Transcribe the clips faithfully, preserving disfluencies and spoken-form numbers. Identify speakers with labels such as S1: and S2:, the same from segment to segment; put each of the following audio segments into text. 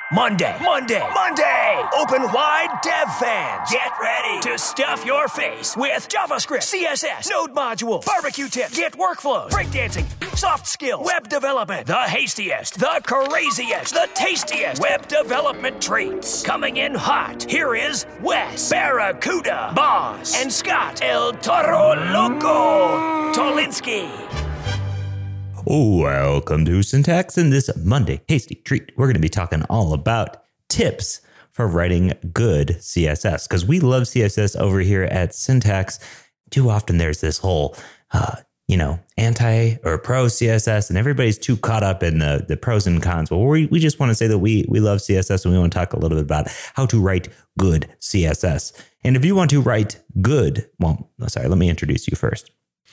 S1: Monday, Monday, Monday! Open wide, dev fans. Get ready to stuff your face with JavaScript, C S S, Node modules, barbecue tips, Git workflows, breakdancing, soft skills, web development, the hastiest, the craziest, the tastiest web development treats. Coming in hot, here is Wes, Barracuda, Boss, and Scott, El Toro Loco, Tolinsky.
S2: Welcome to Syntax. In this Monday Hasty Treat, we're going to be talking all about tips for writing good C S S, because we love C S S over here at Syntax. Too often there's this whole, uh, you know, anti or pro C S S, and everybody's too caught up in the, the pros and cons. Well, we, we just want to say that we, we love C S S, and we want to talk a little bit about how to write good C S S. And if you want to write good, well, sorry, let me introduce you first.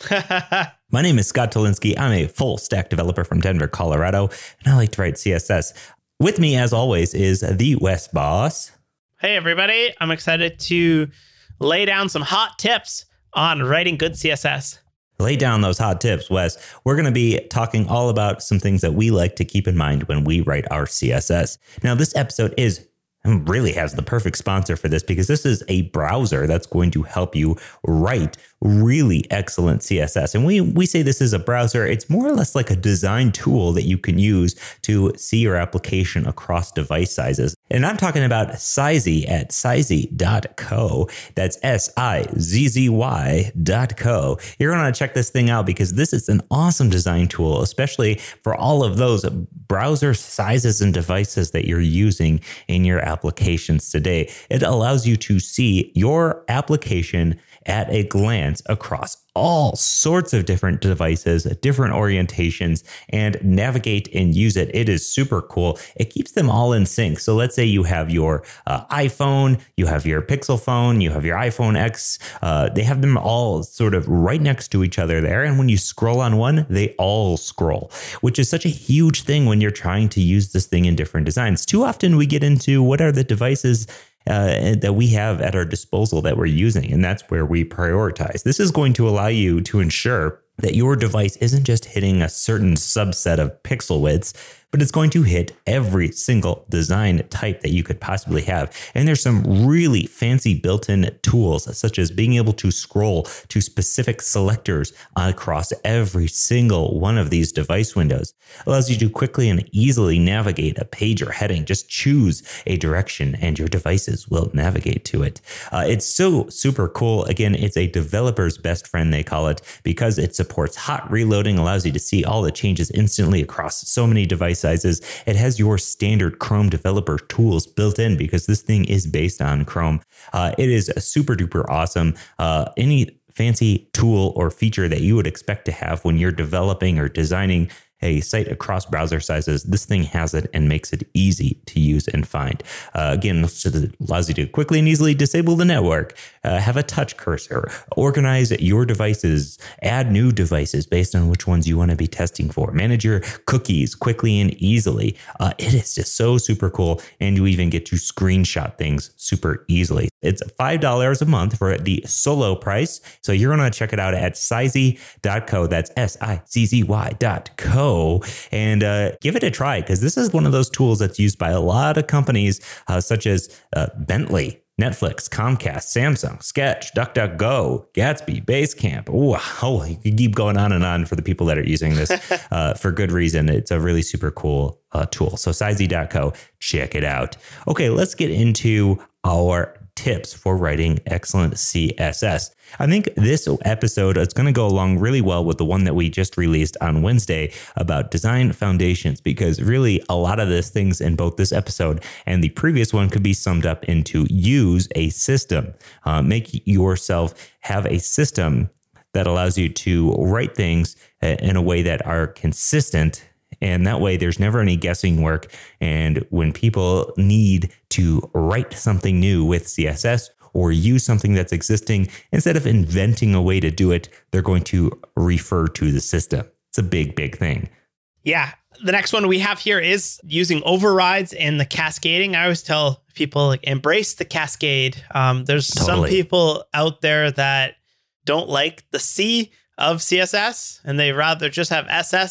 S2: My name is Scott Tolinsky. I'm a full stack developer from Denver, Colorado, and I like to write C S S. With me, as always, is the Wes Boss.
S3: Hey, everybody. I'm excited to lay down some hot tips on writing good C S S.
S2: Lay down those hot tips, Wes. We're going to be talking all about some things that we like to keep in mind when we write our C S S. Now, this episode is really has the perfect sponsor for this, because this is a browser that's going to help you write really excellent C S S. And we we say this is a browser. It's more or less like a design tool that you can use to see your application across device sizes. And I'm talking about Sizzy at sizzy dot co. That's S I Z Z Y dot co. You're going to check this thing out because this is an awesome design tool, especially for all of those browser sizes and devices that you're using in your applications today. It allows you to see your application at a glance across all sorts of different devices, different orientations, and navigate and use it. It is super cool. It keeps them all in sync. So let's say you have your uh, iPhone, you have your Pixel phone, you have your iPhone X. Uh, they have them all sort of right next to each other there. And when you scroll on one, they all scroll, which is such a huge thing when you're trying to use this thing in different designs. Too often we get into what are the devices Uh, that we have at our disposal that we're using. And that's where we prioritize. This is going to allow you to ensure that your device isn't just hitting a certain subset of pixel widths, but it's going to hit every single design type that you could possibly have. And there's some really fancy built-in tools, such as being able to scroll to specific selectors across every single one of these device windows. It allows you to quickly and easily navigate a page or heading. Just choose a direction and your devices will navigate to it. Uh, it's so super cool. Again, it's a developer's best friend, they call it, because it supports hot reloading, allows you to see all the changes instantly across so many device sizes. It has your standard Chrome developer tools built in because this thing is based on Chrome. Uh, it is super duper awesome. Uh, any fancy tool or feature that you would expect to have when you're developing or designing a site across browser sizes, this thing has it and makes it easy to use and find. Uh, again, it allows you to quickly and easily disable the network, uh, have a touch cursor, organize your devices, add new devices based on which ones you want to be testing for, manage your cookies quickly and easily. Uh, it is just so super cool. And you even get to screenshot things super easily. It's five dollars a month for the solo price. So you're going to check it out at sizzy dot co. That's S I Z Z Y dot co. And uh, give it a try, because this is one of those tools that's used by a lot of companies, uh, such as uh, Bentley, Netflix, Comcast, Samsung, Sketch, DuckDuckGo, Gatsby, Basecamp. Ooh, oh, you can keep going on and on for the people that are using this uh, for good reason. It's a really super cool uh, tool. So sizzy dot co, check it out. Okay, let's get into our tips for writing excellent C S S. I think this episode is going to go along really well with the one that we just released on Wednesday about design foundations, because really a lot of these things in both this episode and the previous one could be summed up into use a system. Uh, make yourself have a system that allows you to write things in a way that are consistent. And that way there's never any guessing work. And when people need to write something new with C S S or use something that's existing, instead of inventing a way to do it, they're going to refer to the system. It's a big, big thing.
S3: Yeah. The next one we have here is using overrides and the cascading. I always tell people, like, embrace the cascade. Um, there's totally. Some people out there that don't like the C of C S S and they rather just have S S.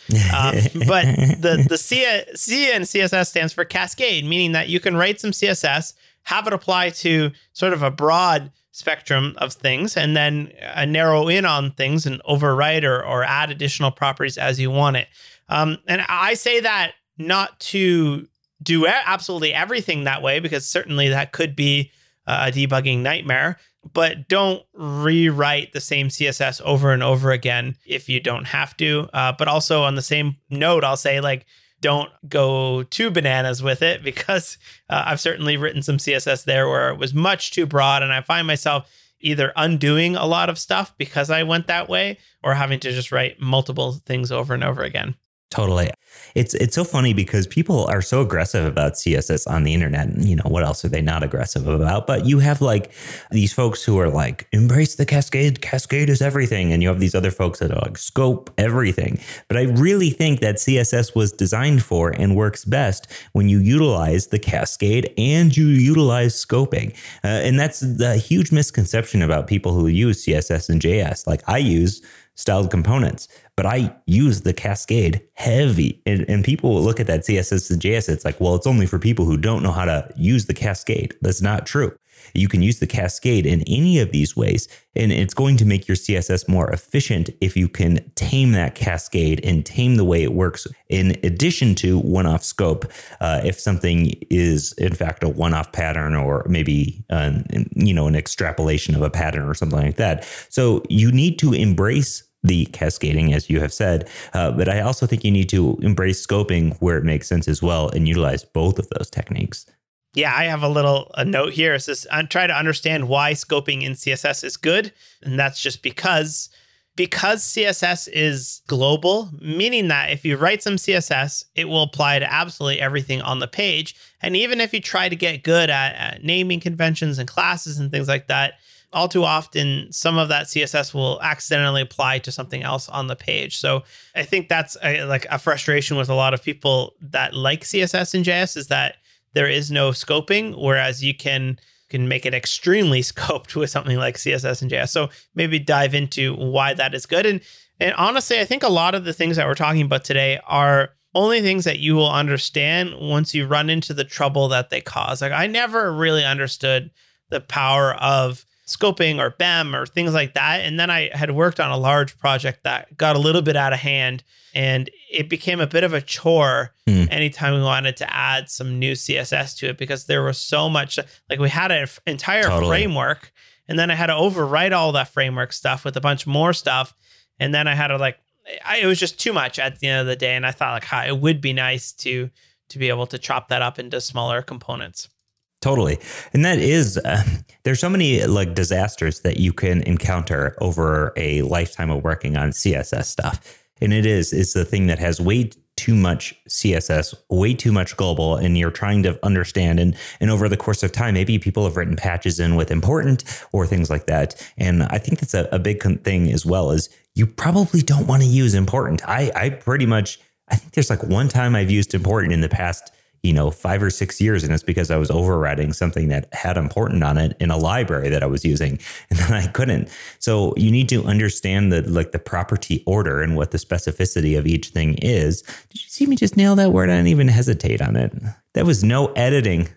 S3: Um, but the, the C, C in C S S stands for cascade, meaning that you can write some C S S, have it apply to sort of a broad spectrum of things, and then uh, narrow in on things and overwrite or, or add additional properties as you want it. Um, and I say that not to do absolutely everything that way, because certainly that could be a debugging nightmare, but don't rewrite the same C S S over and over again if you don't have to. Uh, but also on the same note, I'll say, like, don't go too bananas with it, because uh, I've certainly written some C S S there where it was much too broad, and I find myself either undoing a lot of stuff because I went that way, or having to just write multiple things over and over again.
S2: Totally. It's it's so funny because people are so aggressive about C S S on the internet. And, you know, what else are they not aggressive about? But you have like these folks who are like, embrace the cascade. Cascade is everything. And you have these other folks that are like, scope everything. But I really think that C S S was designed for and works best when you utilize the cascade and you utilize scoping. Uh, and that's the huge misconception about people who use C S S and J S. Like, I use styled components, but I use the cascade heavy. And, and people will look at that C S S and J S. It's like, well, it's only for people who don't know how to use the cascade. That's not true. You can use the cascade in any of these ways, and it's going to make your C S S more efficient if you can tame that cascade and tame the way it works, in addition to one-off scope. Uh, if something is, in fact, a one-off pattern, or maybe, uh, you know, an extrapolation of a pattern or something like that. So you need to embrace the cascading, as you have said, uh, but I also think you need to embrace scoping where it makes sense as well, and utilize both of those techniques.
S3: Yeah, I have a little a note here. It says, I'm trying to understand why scoping in C S S is good. And that's just because, because C S S is global, meaning that if you write some C S S, it will apply to absolutely everything on the page. And even if you try to get good at, at naming conventions and classes and things like that, all too often, some of that C S S will accidentally apply to something else on the page. So I think that's a, like a frustration with a lot of people that like C S S and J S, is that there is no scoping, whereas you can can make it extremely scoped with something like C S S and J S. So maybe dive into why that is good. And and honestly, I think a lot of the things that we're talking about today are only things that you will understand once you run into the trouble that they cause. Like, I never really understood the power of scoping or B E M or things like that. And then I had worked on a large project that got a little bit out of hand, and it became a bit of a chore mm. anytime we wanted to add some new C S S to it, because there was so much, like, we had an entire totally. framework, and then I had to overwrite all that framework stuff with a bunch more stuff. And then I had to like, I, it was just too much at the end of the day. And I thought, like, hi, it would be nice to, to be able to chop that up into smaller components.
S2: Totally. And that is, uh, there's so many like disasters that you can encounter over a lifetime of working on C S S stuff. And it is, it's the thing that has way too much C S S, way too much global, and you're trying to understand. And, and over the course of time, maybe people have written patches in with important or things like that. And I think that's a, a big thing as well, is you probably don't want to use important. I, I pretty much, I think there's like one time I've used important in the past, you know, five or six years. And it's because I was overwriting something that had important on it in a library that I was using, and then I couldn't. So you need to understand the, like the property order and what the specificity of each thing is. Did you see me just nail that word? I didn't even hesitate on it. That was no editing.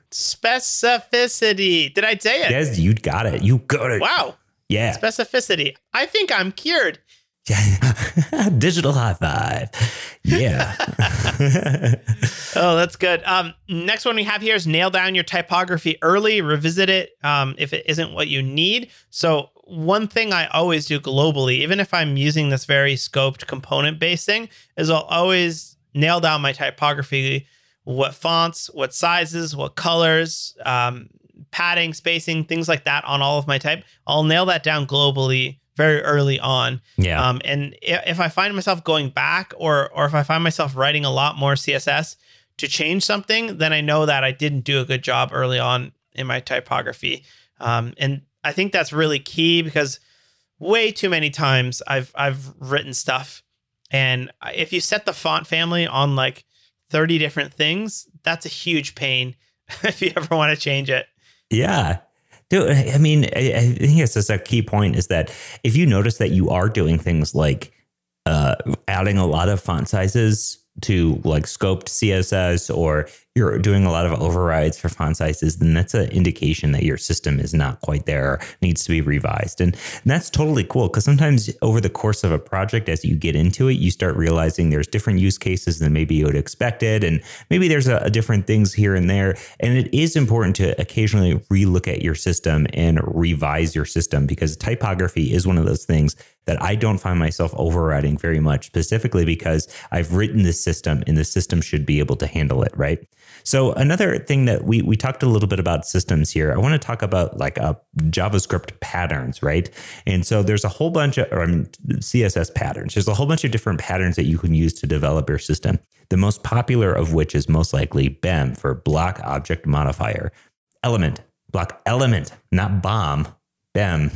S3: Specificity. Did I say it?
S2: Yes, you got it. You got it.
S3: Wow.
S2: Yeah.
S3: Specificity. I think I'm cured.
S2: Digital high five. Yeah.
S3: Oh, that's good. Um, next one we have here is nail down your typography early, revisit it um, if it isn't what you need. So one thing I always do globally, even if I'm using this very scoped component-based thing, is I'll always nail down my typography, what fonts, what sizes, what colors, um, padding, spacing, things like that on all of my type. I'll nail that down globally very early on.
S2: Yeah.
S3: Um, and if I find myself going back, or or if I find myself writing a lot more C S S to change something, then I know that I didn't do a good job early on in my typography. Um, and I think that's really key, because way too many times I've I've written stuff, and if you set the font family on like thirty different things, that's a huge pain if you ever want to change it.
S2: Yeah. Dude, I mean, I, I think it's just a key point, is that if you notice that you are doing things like uh, adding a lot of font sizes to like scoped C S S, or you're doing a lot of overrides for font sizes, then that's an indication that your system is not quite there, or needs to be revised. And that's totally cool, because sometimes over the course of a project, as you get into it, you start realizing there's different use cases than maybe you would expect it. And maybe there's a, a different things here and there. And it is important to occasionally relook at your system and revise your system, because typography is one of those things that I don't find myself overriding very much, specifically because I've written this system and the system should be able to handle it, right? So another thing that we we talked a little bit about systems here, I want to talk about like a JavaScript patterns, right? And so there's a whole bunch of, or I mean, C S S patterns. There's a whole bunch of different patterns that you can use to develop your system. The most popular of which is most likely B E M, for block object modifier. Element, block element, not bomb, B E M.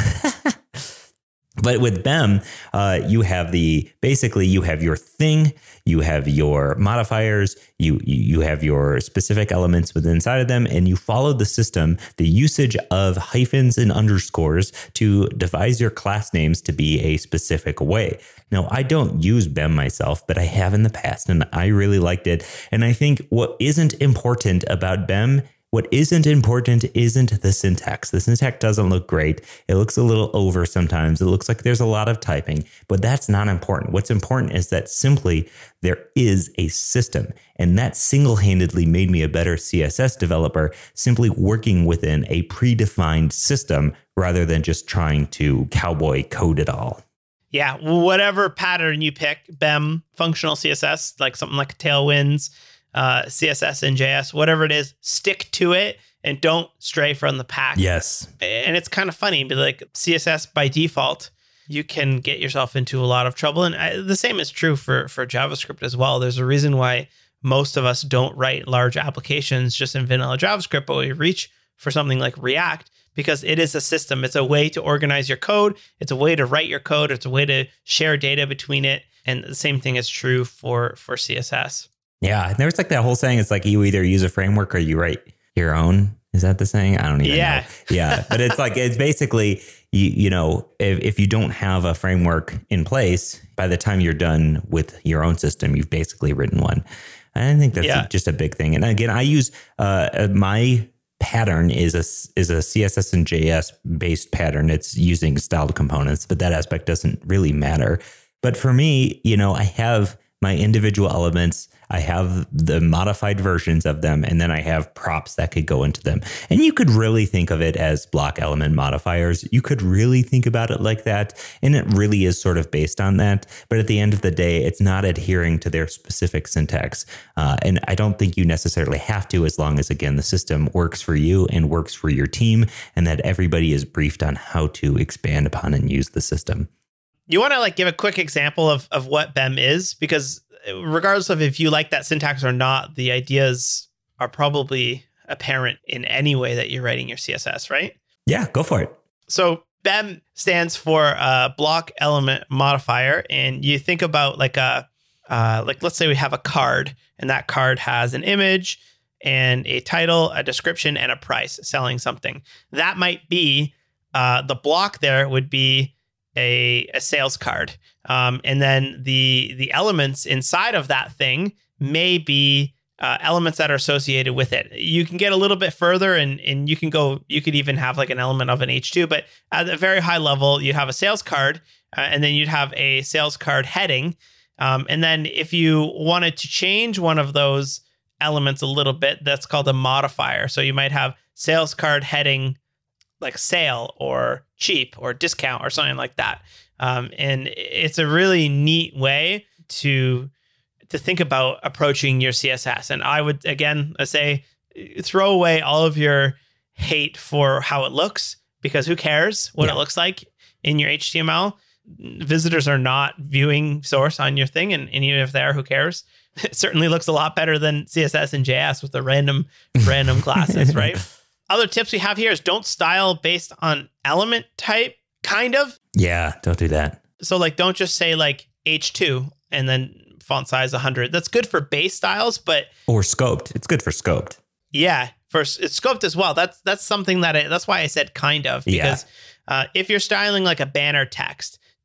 S2: But with B E M, uh, you have the, basically you have your thing, you have your modifiers, you, you have your specific elements within inside of them, and you follow the system, the usage of hyphens and underscores to devise your class names to be a specific way. Now, I don't use B E M myself, but I have in the past, and I really liked it. And I think what isn't important about B E M, What isn't important isn't the syntax. The syntax doesn't look great. It looks a little over sometimes. It looks like there's a lot of typing, but that's not important. What's important is that simply there is a system, and that single-handedly made me a better C S S developer, simply working within a predefined system rather than just trying to cowboy code it all.
S3: Yeah, whatever pattern you pick, B E M, functional C S S, like something like Tailwinds, Uh, C S S and J S, whatever it is, stick to it and don't stray from the pack.
S2: Yes.
S3: And it's kind of funny, but like C S S by default, you can get yourself into a lot of trouble. And I, the same is true for, for JavaScript as well. There's a reason why most of us don't write large applications just in vanilla JavaScript, but we reach for something like React because it is a system. It's a way to organize your code. It's a way to write your code. It's a way to share data between it. And the same thing is true for, for C S S.
S2: Yeah, there's like that whole saying. It's like you either use a framework or you write your own. Is that the saying? I don't even
S3: yeah.
S2: know. Yeah, but it's like it's basically you, you know if, if you don't have a framework in place, by the time you're done with your own system, you've basically written one. I think that's yeah. just a big thing. And again, I use uh, my pattern is a is a C S S and J S based pattern. It's using styled components, but that aspect doesn't really matter. But for me, you know, I have my individual elements. I have the modified versions of them, and then I have props that could go into them. And you could really think of it as block element modifiers. You could really think about it like that. And it really is sort of based on that. But at the end of the day, it's not adhering to their specific syntax. Uh, and I don't think you necessarily have to, as long as, again, the system works for you and works for your team, and that everybody is briefed on how to expand upon and use the system.
S3: You want to like give a quick example of, of what B E M is? Because regardless of if you like that syntax or not, the ideas are probably apparent in any way that you're writing your C S S, right?
S2: Yeah, go for it.
S3: So B E M stands for uh, block element modifier. And you think about like a, uh, like let's say we have a card, and that card has an image and a title, a description, and a price selling something. That might be uh, the block there would be A, a sales card. Um, and then the the elements inside of that thing may be uh, elements that are associated with it. You can get a little bit further and, and you can go, you could even have like an element of an H two, but at a very high level, you have a sales card uh, and then you'd have a sales card heading. Um, and then if you wanted to change one of those elements a little bit, that's called a modifier. So you might have sales card heading like sale or cheap or discount or something like that. Um, and it's a really neat way to to think about approaching your C S S. And I would, again, say, throw away all of your hate for how it looks, because who cares what yeah. it looks like in your H T M L? Visitors are not viewing source on your thing. And, and even if they are, who cares? It certainly looks a lot better than C S S and J S with the random, random classes, right? Other tips we have here is don't style based on element type, kind of.
S2: Yeah, don't do that.
S3: So like, don't just say like H two and then font size one hundred. That's good for base styles, but...
S2: Or scoped. It's good for scoped.
S3: Yeah, for it's scoped as well. That's that's something that I, that's why I said kind of, because yeah. uh, if you're styling like a banner text,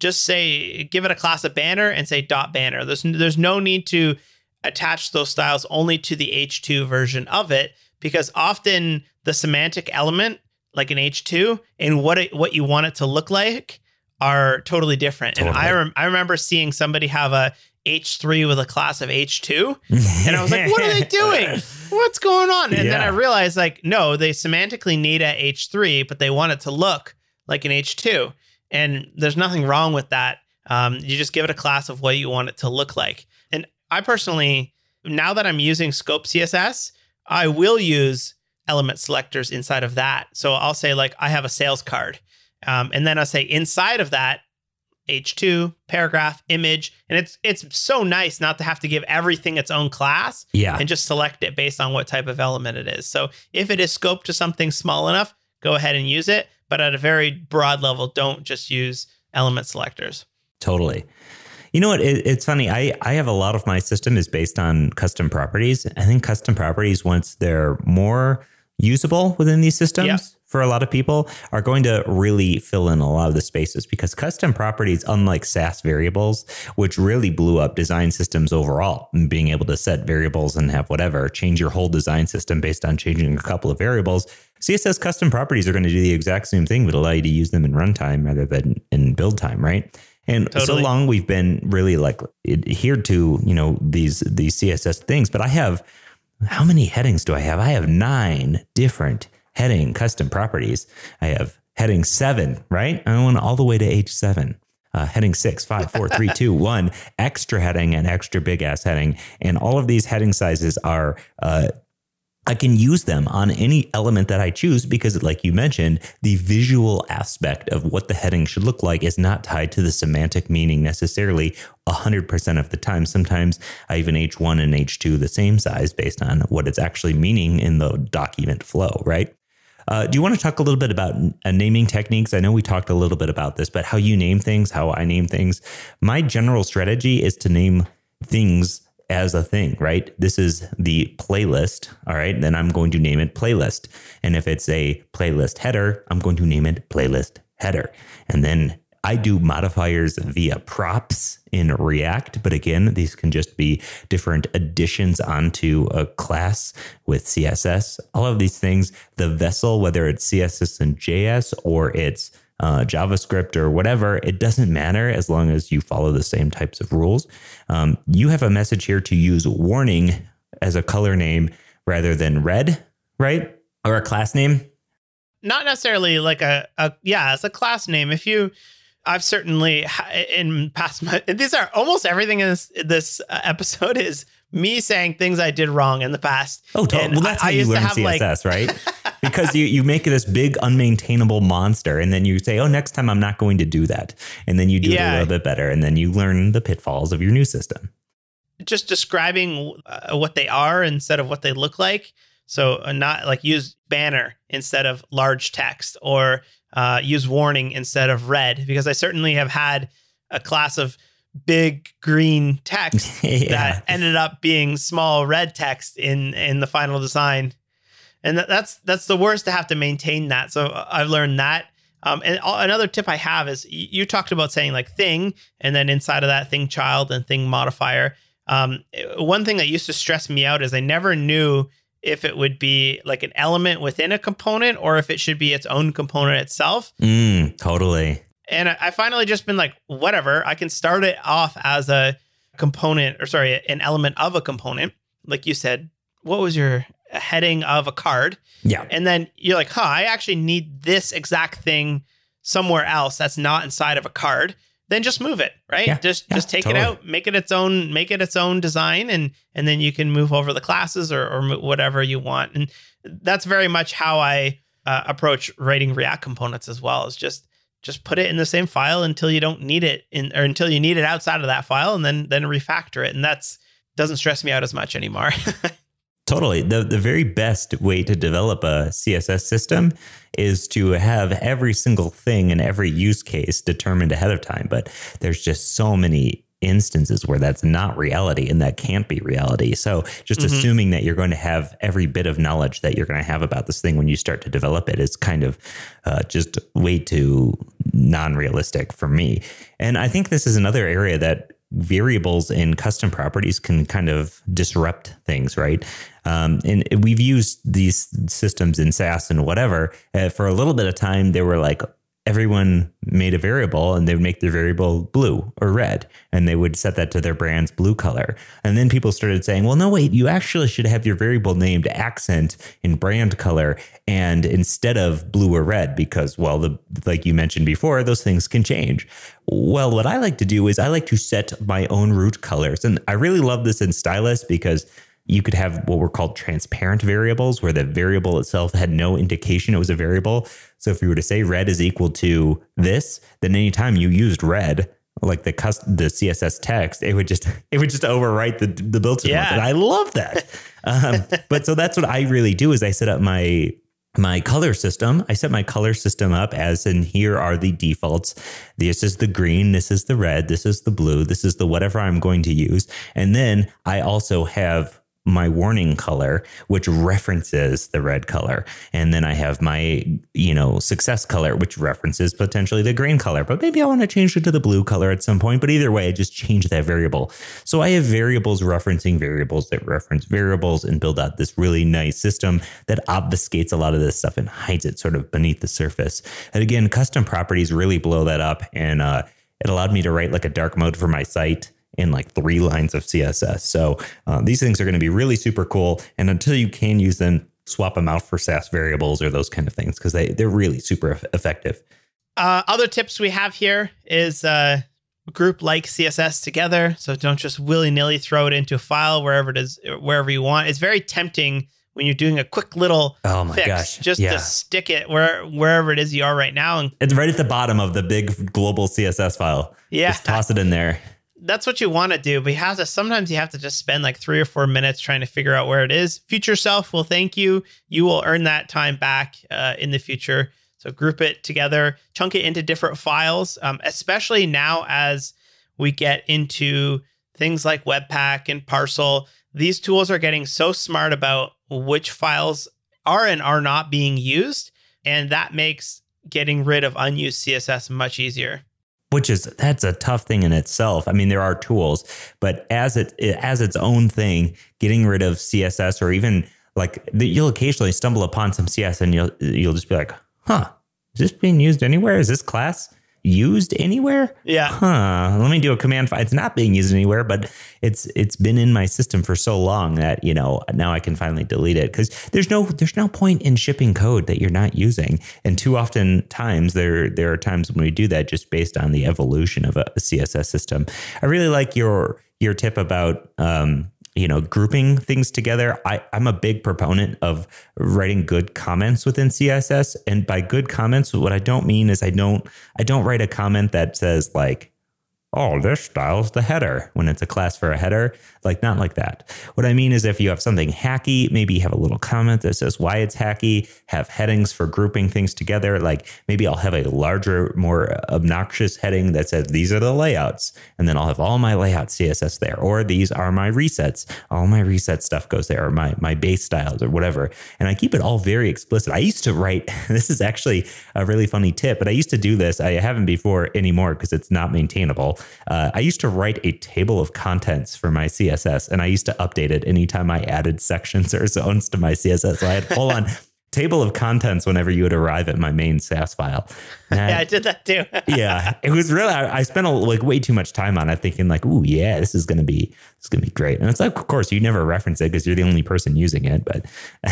S3: just say, give it a class of banner and say dot banner. There's, there's no need to attach those styles only to the H two version of it, because often the semantic element, like an H two, and what it, what you want it to look like are totally different. Totally. And I rem- I remember seeing somebody have a H three with a class of H two, and I was like, what are they doing? What's going on? And yeah. then I realized, like, no, they semantically need a H three, but they want it to look like an H two. And there's nothing wrong with that. Um, you just give it a class of what you want it to look like. And I personally, now that I'm using Scope C S S, I will use element selectors inside of that. So I'll say, like, I have a sales card. Um, and then I'll say inside of that, H two, paragraph, image. And it's it's so nice not to have to give everything its own class.
S2: Yeah.
S3: And just select it based on what type of element it is. So if it is scoped to something small enough, go ahead and use it. But at a very broad level, don't just use element selectors.
S2: Totally. You know what? It, it's funny. I, I have a lot of my system is based on custom properties. I think custom properties, once they're more usable within these systems, yeah. for a lot of people, are going to really fill in a lot of the spaces, because custom properties, unlike S A S variables, which really blew up design systems overall, and being able to set variables and have whatever, change your whole design system based on changing a couple of variables. C S S custom properties are going to do the exact same thing, but allow you to use them in runtime rather than in build time, right? And totally. So long we've been really like adhered to, you know, these these C S S things. But I have, how many headings do I have? I have nine different heading custom properties. I have heading seven, right? I went all the way to H seven. Uh, heading six, five, four, three, two, one, extra heading and extra big ass heading. And all of these heading sizes are, uh, I can use them on any element that I choose, because, like you mentioned, the visual aspect of what the heading should look like is not tied to the semantic meaning necessarily one hundred percent of the time. Sometimes I even H one and H two the same size based on what it's actually meaning in the document flow, right? Uh, do you want to talk a little bit about uh, naming techniques? I know we talked a little bit about this, but how you name things, how I name things. My general strategy is to name things as a thing, right? This is the playlist. All right. Then I'm going to name it playlist. And if it's a playlist header, I'm going to name it playlist header. And then I do modifiers via props in React. But again, these can just be different additions onto a class with C S S. All of these things, the vessel, whether it's C S S and J S or it's Uh, JavaScript or whatever, it doesn't matter as long as you follow the same types of rules. Um, you have a message here to use warning as a color name rather than red, right? Or a class name?
S3: Not necessarily like a, a yeah, as a class name. If you, I've certainly in past, these are almost everything in this, this episode is me saying things I did wrong in the past.
S2: Oh, totally. Well, that's
S3: I,
S2: how
S3: I
S2: you learn C S S, like, right? Because you, you make this big unmaintainable monster, and then you say, oh, next time I'm not going to do that. And then you do yeah. it a little bit better. And then you learn the pitfalls of your new system.
S3: Just describing uh, what they are instead of what they look like. So uh, not like use banner instead of large text, or uh, use warning instead of red, because I certainly have had a class of big green text yeah. that ended up being small red text in, in the final design. And that, that's that's the worst to have to maintain that. So I've learned that. Um, and another tip I have is you talked about saying like thing, and then inside of that thing child and thing modifier. Um, one thing that used to stress me out is I never knew if it would be like an element within a component or if it should be its own component itself.
S2: Mm, totally.
S3: And I finally just been like, whatever, I can start it off as a component, or sorry, an element of a component. Like you said, what was your heading of a card?
S2: Yeah.
S3: And then you're like, huh, I actually need this exact thing somewhere else that's not inside of a card. Then just move it, right?
S2: Yeah.
S3: Just
S2: yeah,
S3: just take
S2: totally.
S3: it out, make it its own, make it its own design, and and then you can move over the classes or, or whatever you want. And that's very much how I uh, approach writing React components as well. Is just just put it in the same file until you don't need it in, or until you need it outside of that file, and then then refactor it. And that's doesn't stress me out as much anymore.
S2: Totally. The the very best way to develop a C S S system is to have every single thing and every use case determined ahead of time. But there's just so many instances where that's not reality and that can't be reality. So just mm-hmm. assuming that you're going to have every bit of knowledge that you're going to have about this thing when you start to develop it is kind of uh, just way too non-realistic for me. And I think this is another area that variables in custom properties can kind of disrupt things, right? Um, and we've used these systems in SaaS and whatever. Uh, for a little bit of time, they were like, everyone made a variable and they would make their variable blue or red, and they would set that to their brand's blue color. And then people started saying, well, no, wait, you actually should have your variable named accent in brand color and instead of blue or red, because, well, the, like you mentioned before, those things can change. Well, what I like to do is I like to set my own root colors. And I really love this in Stylus because you could have what were called transparent variables, where the variable itself had no indication it was a variable. So if you were to say red is equal to this, then anytime you used red, like the custom, the C S S text, it would just it would just overwrite the the built-in
S3: yeah.
S2: ones. And I love that. um, but so that's what I really do is I set up my my color system. I set my color system up as in here are the defaults. This is the green. This is the red. This is the blue. This is the whatever I'm going to use. And then I also have my warning color, which references the red color. And then I have my, you know, success color, which references potentially the green color. But maybe I want to change it to the blue color at some point. But either way, I just change that variable. So I have variables referencing variables that reference variables and build out this really nice system that obfuscates a lot of this stuff and hides it sort of beneath the surface. And again, custom properties really blow that up. And uh, it allowed me to write like a dark mode for my site in like three lines of C S S. So uh, these things are going to be really super cool. And until you can use them, swap them out for Sass variables or those kind of things, because they, they're really super effective.
S3: Uh, other tips we have here is uh, group like C S S together. So don't just willy-nilly throw it into a file wherever it is, wherever you want. It's very tempting when you're doing a quick little
S2: oh my
S3: fix,
S2: gosh.
S3: just
S2: yeah.
S3: to stick it where wherever it is you are right now. And
S2: it's right at the bottom of the big global C S S file.
S3: Yeah.
S2: Just toss it in there.
S3: That's what you want to do, but you have to, sometimes you have to just spend like three or four minutes trying to figure out where it is. Future self will thank you. You will earn that time back uh, in the future. So group it together, chunk it into different files, um, especially now as we get into things like Webpack and Parcel. These tools are getting so smart about which files are and are not being used. And that makes getting rid of unused C S S much easier.
S2: Which is, that's a tough thing in itself. I mean, there are tools, but as it as its own thing, getting rid of C S S, or even like you'll occasionally stumble upon some C S S and you'll you'll just be like, huh, is this being used anywhere? Is this class used anywhere?
S3: Yeah.
S2: Huh. Let me do a command. It's not being used anywhere, but it's it's been in my system for so long that, you know, now I can finally delete it, because there's no there's no point in shipping code that you're not using. And too often times there there are times when we do that just based on the evolution of a, a C S S system. I really like your your tip about um you know, grouping things together. I, I'm a big proponent of writing good comments within C S S. And by good comments, what I don't mean is I don't I don't write a comment that says like, oh, this style's the header when it's a class for a header. Like, not like that. What I mean is if you have something hacky, maybe you have a little comment that says why it's hacky, have headings for grouping things together. Like maybe I'll have a larger, more obnoxious heading that says these are the layouts. And then I'll have all my layout C S S there. Or these are my resets. All my reset stuff goes there, or my, my base styles or whatever. And I keep it all very explicit. I used to write, this is actually a really funny tip, but I used to do this. I haven't before anymore because it's not maintainable. Uh, I used to write a table of contents for my C S S, and I used to update it anytime I added sections or zones to my C S S. So I had full on table of contents whenever you would arrive at my main Sass file. And
S3: yeah, I did that too.
S2: yeah, it was really, I, I spent a, like way too much time on it thinking like, ooh, yeah, this is going to be, this is going to be great. And it's like, of course, you never reference it because you're the only person using it. But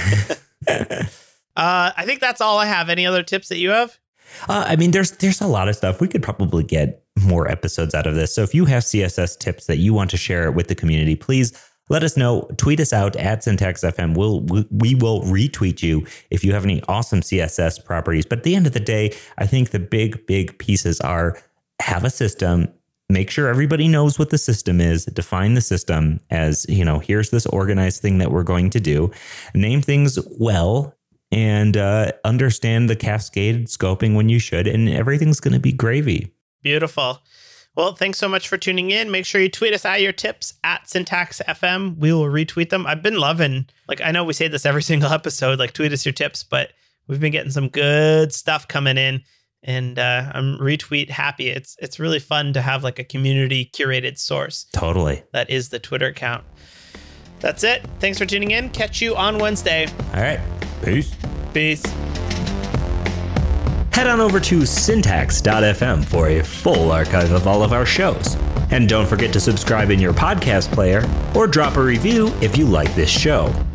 S3: uh, I think that's all I have. Any other tips that you have?
S2: Uh, I mean, there's there's a lot of stuff. We could probably get more episodes out of this. So if you have C S S tips that you want to share with the community, please let us know. Tweet us out at Syntax F M. We'll, we, we will retweet you if you have any awesome C S S properties. But at the end of the day, I think the big, big pieces are have a system. Make sure everybody knows what the system is. Define the system as, you know, here's this organized thing that we're going to do. Name things well. And uh, understand the cascaded scoping when you should, and everything's going to be gravy.
S3: Beautiful. Well, thanks so much for tuning in. Make sure you tweet us out your tips at Syntax F M. We will retweet them. I've been loving, like, I know we say this every single episode, like, tweet us your tips, but we've been getting some good stuff coming in, and uh, I'm retweet happy. It's it's really fun to have like a community curated source.
S2: Totally.
S3: That is the Twitter account. That's it. Thanks for tuning in. Catch you on Wednesday.
S2: All right. Peace.
S3: Peace.
S2: Head on over to syntax dot f m for a full archive of all of our shows. And don't forget to subscribe in your podcast player or drop a review if you like this show.